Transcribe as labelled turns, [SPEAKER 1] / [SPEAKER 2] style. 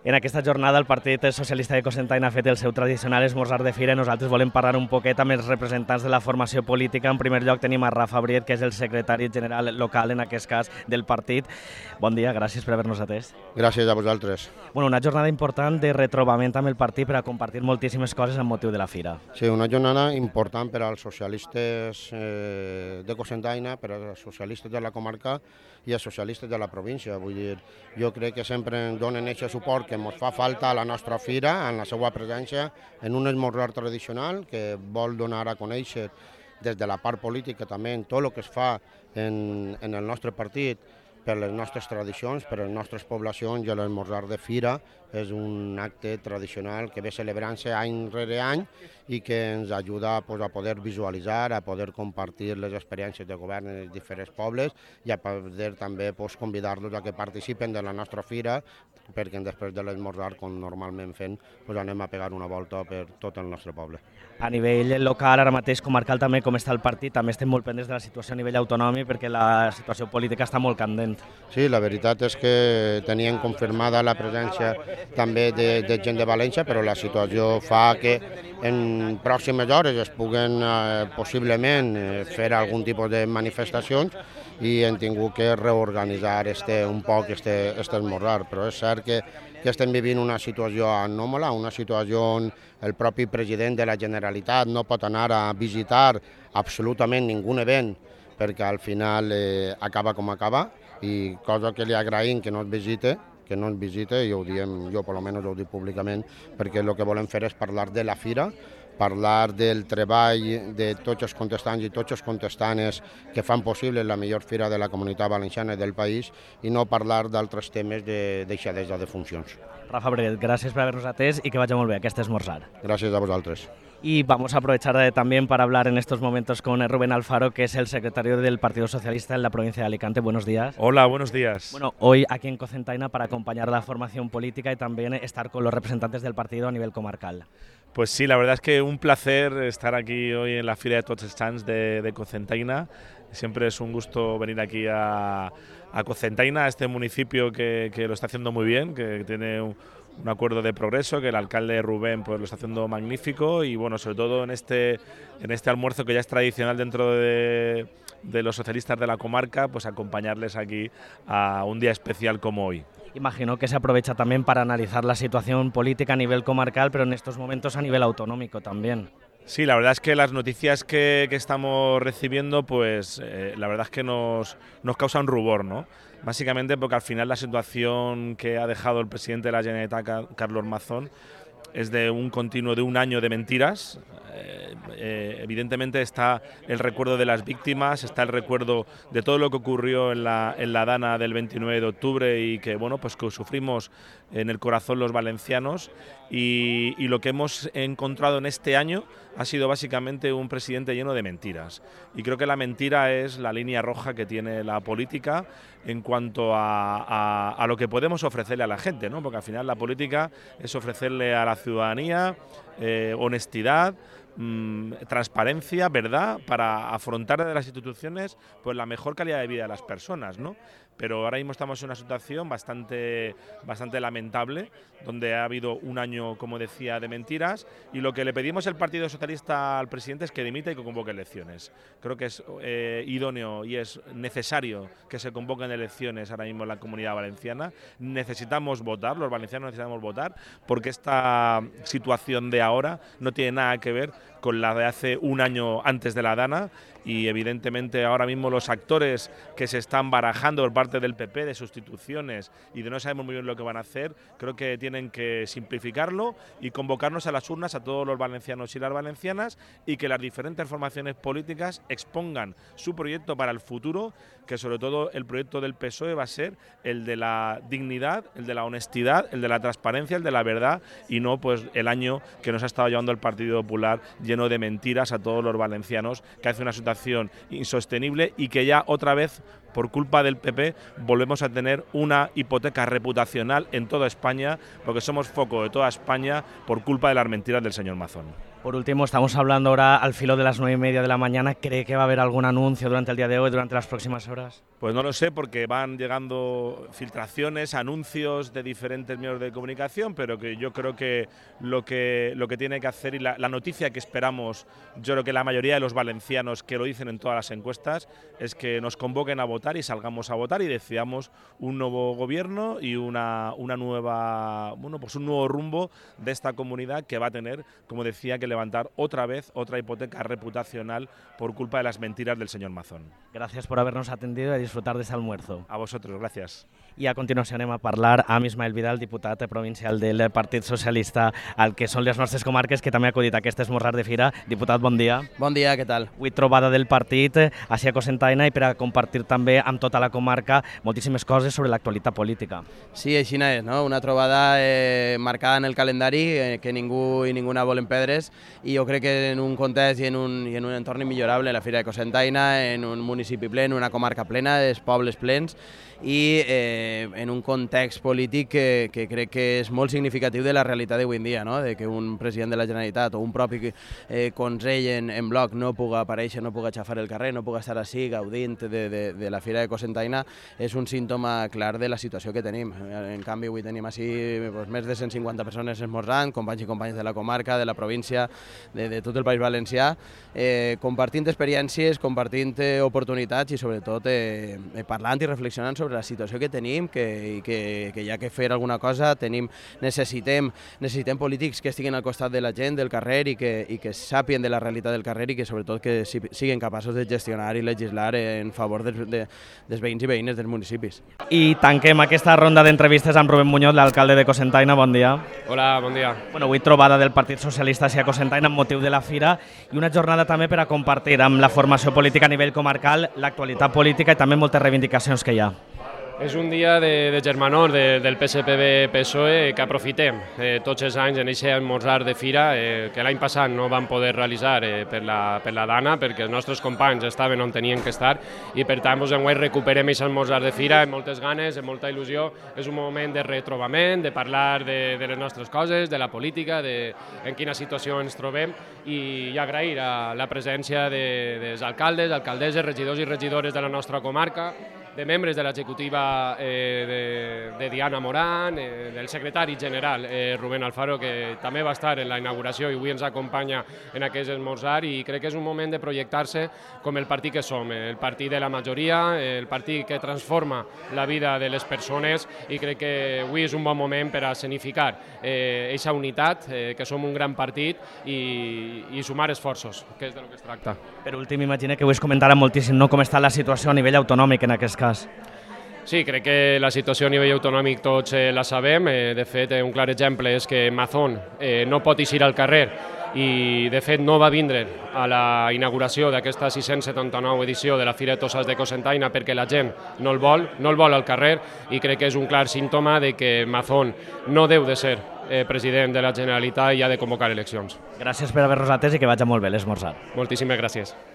[SPEAKER 1] En aquesta jornada el Partit Socialista de Cocentaina ha fet el seu tradicional esmorzar de fira i nosaltres volem parlar un poquet amb els representants de la formació política. En primer lloc tenim a Rafa Briet, que és el secretari general local, en aquest cas, del partit. Bon dia, gràcies per haver-nos atès.
[SPEAKER 2] Gràcies a vosaltres.
[SPEAKER 1] Bueno, una jornada important de retrobament amb el partit per a compartir moltíssimes coses amb motiu de la fira.
[SPEAKER 2] Sí, una jornada important per als socialistes de Cocentaina, per als socialistes de la comarca i als socialistes de la província. Vull dir, jo crec que sempre ens donen aquest suport que ens fa falta a la nostra fira, en la seva presència, en un esmorzar tradicional que vol donar a conèixer des de la part política també en tot el que es fa en el nostre partit, per les nostres tradicions, per les nostres poblacions, i l'esmorzar de fira és un acte tradicional que ve celebrant-se any rere any i que ens ajuda a poder visualitzar, a poder compartir les experiències de govern en els diferents pobles i a poder també convidar-los a que participen de la nostra fira, perquè després de l'esmorzar, com normalment fem, anem a pegar una volta per tot el nostre poble.
[SPEAKER 1] A nivell local, ara mateix comarcal també, com està el partit, també estem molt pendents de la situació a nivell autonòmic perquè la situació política està molt candent.
[SPEAKER 2] Sí, la veritat és que tenien confirmada la presència també de gent de València, però la situació fa que en pròximes hores es puguen possiblement fer algun tipus de manifestacions i hem tingut que reorganitzar un poc este esmorzar, però és cert que estem vivint una situació anòmala, una situació on el propi president de la Generalitat no pot anar a visitar absolutament ningú event perquè al final acaba com acaba, i cosa que li agraïm que no es visite, i ho diem, jo per almenys ho dic públicament, perquè el que volem fer és parlar de la fira, parlar del treball de tots els contestants i tots els contestanes que fan possible la millor fira de la Comunitat Valenciana i del país, i no parlar d'altres temes de deixadesa de funcions.
[SPEAKER 1] Rafa Briet, gràcies per haver-nos atès i que vagi molt bé aquest esmorzar.
[SPEAKER 2] Gràcies a vosaltres.
[SPEAKER 1] Y vamos a aprovechar también para hablar en estos momentos con Rubén Alfaro, que es el secretario del Partido Socialista en la provincia de Alicante. Buenos días.
[SPEAKER 3] Hola, buenos días.
[SPEAKER 1] Bueno, hoy aquí en Cocentaina para acompañar a la formación política y también estar con los representantes del partido a nivel comarcal.
[SPEAKER 3] Pues sí, la verdad es que un placer estar aquí hoy en la Fira de Tots els Sants de Cocentaina. Siempre es un gusto venir aquí a Cocentaina, a este municipio que lo está haciendo muy bien, que tiene un acuerdo de progreso, que el alcalde Rubén pues lo está haciendo magnífico, y bueno, sobre todo en este almuerzo que ya es tradicional dentro de los socialistas de la comarca, pues acompañarles aquí a un día especial como hoy.
[SPEAKER 1] Imagino que se aprovecha también para analizar la situación política a nivel comarcal, pero en estos momentos a nivel autonómico también.
[SPEAKER 3] Sí, la verdad es que las noticias que estamos recibiendo, pues la verdad es que nos causan rubor, ¿no? Básicamente porque al final la situación que ha dejado el presidente de la Generalitat, Carlos Mazón, es de un continuo de un año de mentiras. Evidentemente está el recuerdo de las víctimas, está el recuerdo de todo lo que ocurrió en la Dana del 29 de octubre y que, bueno, pues que sufrimos en el corazón los valencianos, y lo que hemos encontrado en este año ha sido básicamente un presidente lleno de mentiras. Y creo que la mentira es la línea roja que tiene la política en cuanto a lo que podemos ofrecerle a la gente, ¿no? Porque al final la política es ofrecerle a la ciudadanía honestidad, transparencia, verdad, para afrontar desde las instituciones pues la mejor calidad de vida de las personas, ¿no? Pero ahora mismo estamos en una situación bastante lamentable, donde ha habido un año, como decía, de mentiras, y lo que le pedimos el Partido Socialista al presidente es que dimita y que convoque elecciones. Creo que es idóneo y es necesario que se convoquen elecciones ahora mismo en la Comunidad Valenciana. Necesitamos votar, los valencianos necesitamos votar, porque esta situación de ahora no tiene nada que ver con la de hace un año antes de la Dana, y evidentemente ahora mismo los actores que se están barajando por parte del PP de sustituciones y de no sabemos muy bien lo que van a hacer, creo que tienen que simplificarlo y convocarnos a las urnas a todos los valencianos y las valencianas, y que las diferentes formaciones políticas expongan su proyecto para el futuro, que sobre todo el proyecto del PSOE va a ser el de la dignidad, el de la honestidad, el de la transparencia, el de la verdad, y no pues el año que nos ha estado llevando el Partido Popular lleno de mentiras a todos los valencianos, que hace una situación insostenible y que ya otra vez, por culpa del PP, volvemos a tener una hipoteca reputacional en toda España, porque somos foco de toda España por culpa de las mentiras del señor Mazón.
[SPEAKER 1] Por último, estamos hablando ahora al filo de las 9:30 de la mañana. ¿Cree que va a haber algún anuncio durante el día de hoy, durante las próximas horas?
[SPEAKER 3] Pues no lo sé, porque van llegando filtraciones, anuncios de diferentes medios de comunicación, pero que yo creo que lo que tiene que hacer y la noticia que esperamos, yo creo que la mayoría de los valencianos que lo dicen en todas las encuestas, es que nos convoquen a votar y salgamos a votar y decidamos un nuevo gobierno y una nueva, bueno, pues un nuevo rumbo de esta comunidad que va a tener, como decía, que levantar otra vez otra hipoteca reputacional por culpa de las mentiras del señor Mazón.
[SPEAKER 1] Gracias por habernos atendido y a disfrutar de este almuerzo.
[SPEAKER 3] A vosotros, gracias.
[SPEAKER 1] I a continuació anem a parlar amb Ismael Vidal, diputat provincial del Partit Socialista, al que són les nostres comarques, que també ha acudit a aquest esmorzar de fira. Diputat, bon dia.
[SPEAKER 4] Bon dia, què tal?
[SPEAKER 1] Avui trobada del partit a Sia Cocentaina i per a compartir també amb tota la comarca moltíssimes coses sobre l'actualitat política.
[SPEAKER 4] Sí, així és, no? Una trobada marcada en el calendari, que ningú i ninguna volen perdre's, i jo crec que en un context i en un entorn immillorable, la Fira de Cocentaina, en un municipi ple, en una comarca plena, els pobles plens, i en un context polític que crec que és molt significatiu de la realitat d'avui en dia, no? De que un president de la Generalitat o un propi consell en bloc no puga aparèixer, no puga xafar el carrer, no puga estar així gaudint de la Fira de Cocentaina, és un símptoma clar de la situació que tenim. En canvi, avui tenim així més de 150 persones esmorzant, companys i companyes de la comarca, de la província, de tot el País Valencià, compartint experiències, compartint oportunitats i sobretot parlant i reflexionant sobre la situació que tenim, que hi ha que fer alguna cosa, necessitem polítics que estiguin al costat de la gent, del carrer, i que sàpien de la realitat del carrer i que sobretot que siguin capaços de gestionar i legislar en favor dels veïns i veïnes dels municipis.
[SPEAKER 1] I tanquem aquesta ronda d'entrevistes amb Rubén Muñoz, l'alcalde de Cocentaina. Bon dia.
[SPEAKER 5] Hola, bon dia.
[SPEAKER 1] Bueno, avui trobada del Partit Socialista a Cocentaina amb motiu de la fira i una jornada també per a compartir amb la formació política a nivell comarcal l'actualitat política i també moltes reivindicacions que hi ha.
[SPEAKER 5] És un dia de germanor del PSPB-PSOE que aprofitem tots els anys en aquest esmorzar de fira que l'any passat no vam poder realitzar per la Dana perquè els nostres companys estaven on tenien que estar i per tant enguany recuperem aquest esmorzar de fira amb moltes ganes, amb molta il·lusió. És un moment de retrobament, de parlar de les nostres coses, de la política, en quina situació ens trobem i agrair a la presència dels alcaldes, alcaldesses, regidors i regidores de la nostra comarca, de membres de l'executiva de Diana Morán, del secretari general Rubén Alfaro, que també va estar en la inauguració i avui ens acompanya en aquest esmorzar, i crec que és un moment de projectar-se com el partit que som, el partit de la majoria, el partit que transforma la vida de les persones, i crec que avui és un bon moment per a escenificar aquesta unitat, que som un gran partit, i sumar esforços, que és del que es tracta.
[SPEAKER 1] Per últim, imagina que avui es comentarà moltíssim com està la situació a nivell autonòmic en aquest cas.
[SPEAKER 5] Sí, crec que la situació a nivell autonòmic tots la sabem. De fet, un clar exemple és que Mazón no pot eixir al carrer i, de fet, no va vindre a la inauguració d'aquesta 679 edició de la Fira de Tossals de Cocentaina perquè la gent no el vol al carrer, i crec que és un clar símptoma de que Mazón no deu de ser president de la Generalitat i ha de convocar eleccions.
[SPEAKER 1] Gràcies per haver-nos atès i que vagi molt bé l'esmorzar.
[SPEAKER 5] Moltíssimes gràcies.